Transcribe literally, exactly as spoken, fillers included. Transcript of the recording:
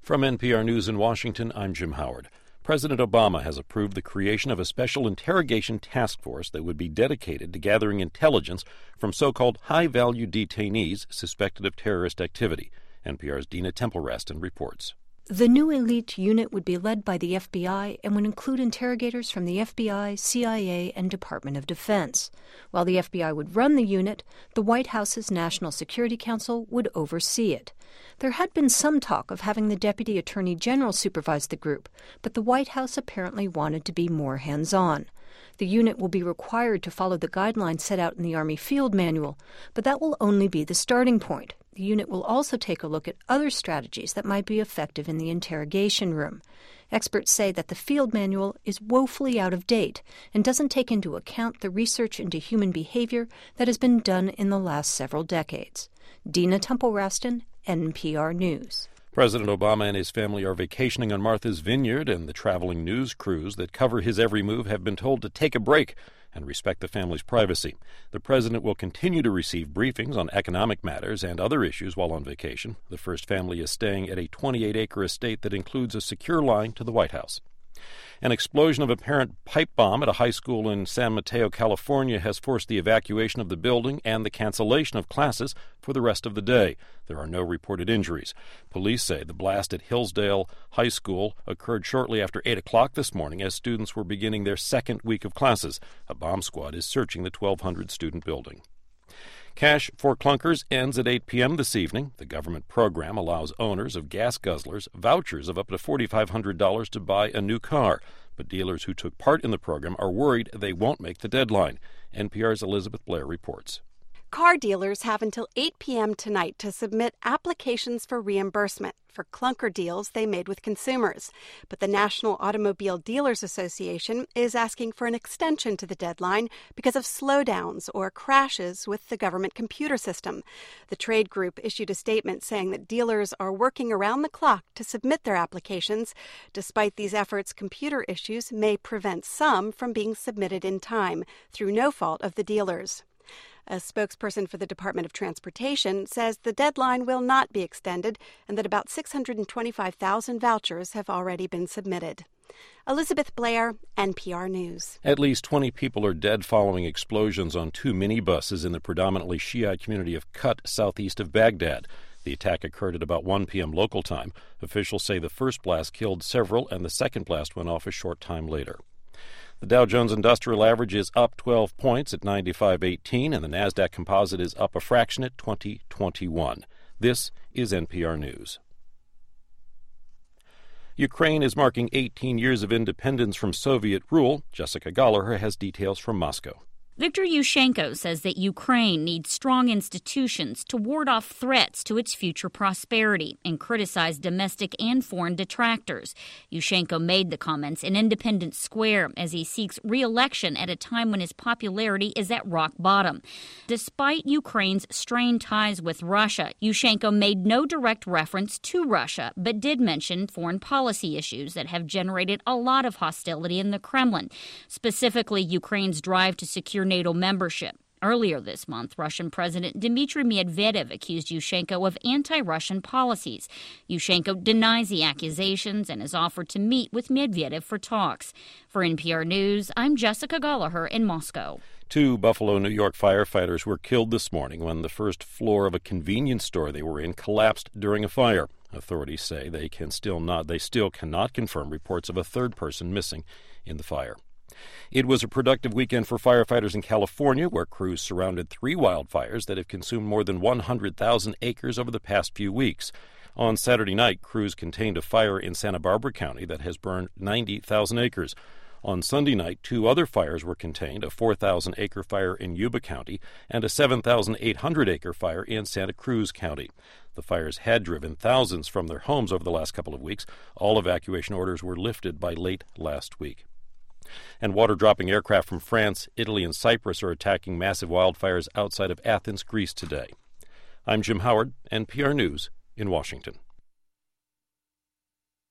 From N P R News in Washington, I'm Jim Howard. President Obama has approved the creation of a special interrogation task force that would be dedicated to gathering intelligence from so-called high-value detainees suspected of terrorist activity. N P R's Dina Temple-Raston reports. The new elite unit would be led by the F B I and would include interrogators from the F B I, C I A, and Department of Defense. While the F B I would run the unit, the White House's National Security Council would oversee it. There had been some talk of having the Deputy Attorney General supervise the group, but the White House apparently wanted to be more hands-on. The unit will be required to follow the guidelines set out in the Army Field Manual, but that will only be the starting point. The unit will also take a look at other strategies that might be effective in the interrogation room. Experts say that the field manual is woefully out of date and doesn't take into account the research into human behavior that has been done in the last several decades. Dina Temple-Raston, N P R News. President Obama and his family are vacationing on Martha's Vineyard, and the traveling news crews that cover his every move have been told to take a break and respect the family's privacy. The president will continue to receive briefings on economic matters and other issues while on vacation. The first family is staying at a twenty-eight acre estate that includes a secure line to the White House. An explosion of apparent pipe bomb at a high school in San Mateo, California, has forced the evacuation of the building and the cancellation of classes for the rest of the day. There are no reported injuries. Police say the blast at Hillsdale High School occurred shortly after eight o'clock this morning as students were beginning their second week of classes. A bomb squad is searching the twelve hundred student building. Cash for Clunkers ends at eight p.m. this evening. The government program allows owners of gas guzzlers vouchers of up to four thousand five hundred dollars to buy a new car. But dealers who took part in the program are worried they won't make the deadline. N P R's Elizabeth Blair reports. Car dealers have until eight p.m. tonight to submit applications for reimbursement for clunker deals they made with consumers. But the National Automobile Dealers Association is asking for an extension to the deadline because of slowdowns or crashes with the government computer system. The trade group issued a statement saying that dealers are working around the clock to submit their applications. Despite these efforts, computer issues may prevent some from being submitted in time through no fault of the dealers. A spokesperson for the Department of Transportation says the deadline will not be extended and that about six hundred twenty-five thousand vouchers have already been submitted. Elizabeth Blair, N P R News. At least twenty people are dead following explosions on two minibuses in the predominantly Shiite community of Kut, southeast of Baghdad. The attack occurred at about one p.m. local time. Officials say the first blast killed several and the second blast went off a short time later. The Dow Jones Industrial Average is up twelve points at ninety-five eighteen, and the Nasdaq Composite is up a fraction at twenty twenty-one. This is N P R News. Ukraine is marking eighteen years of independence from Soviet rule. Jessica Gallagher has details from Moscow. Viktor Yushchenko says that Ukraine needs strong institutions to ward off threats to its future prosperity and criticize domestic and foreign detractors. Yushchenko made the comments in Independence Square as he seeks re-election at a time when his popularity is at rock bottom. Despite Ukraine's strained ties with Russia, Yushchenko made no direct reference to Russia, but did mention foreign policy issues that have generated a lot of hostility in the Kremlin, specifically Ukraine's drive to secure NATO membership. Earlier this month, Russian President Dmitry Medvedev accused Yushchenko of anti-Russian policies. Yushchenko denies the accusations and has offered to meet with Medvedev for talks. For N P R News, I'm Jessica Gallagher in Moscow. Two Buffalo, New York firefighters were killed this morning when the first floor of a convenience store they were in collapsed during a fire. Authorities say they can still not they still cannot confirm reports of a third person missing in the fire. It was a productive weekend for firefighters in California, where crews surrounded three wildfires that have consumed more than one hundred thousand acres over the past few weeks. On Saturday night, crews contained a fire in Santa Barbara County that has burned ninety thousand acres. On Sunday night, two other fires were contained, a four thousand acre fire in Yuba County and a seven thousand eight hundred acre fire in Santa Cruz County. The fires had driven thousands from their homes over the last couple of weeks. All evacuation orders were lifted by late last week. And water-dropping aircraft from France, Italy, and Cyprus are attacking massive wildfires outside of Athens, Greece today. I'm Jim Howard, N P R News in Washington.